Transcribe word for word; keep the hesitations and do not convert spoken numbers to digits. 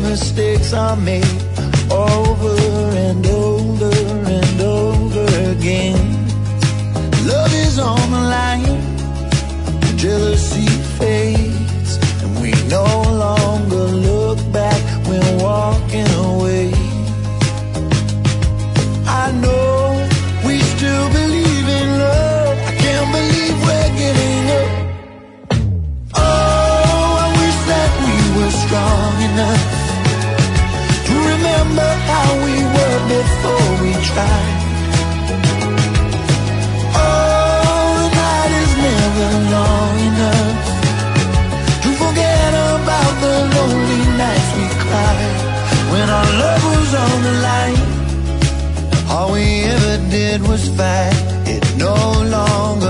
mistakes are made over and over and over again. Love is on the line, jealousy fades, and we no longer look back when walking away. I know we still believe in love, I can't believe we're getting up. Oh, I wish that we were strong enough to remember how we were before we tried. Long enough to forget about the lonely nights we cried when our love was on the line. All we ever did was fight. It no longer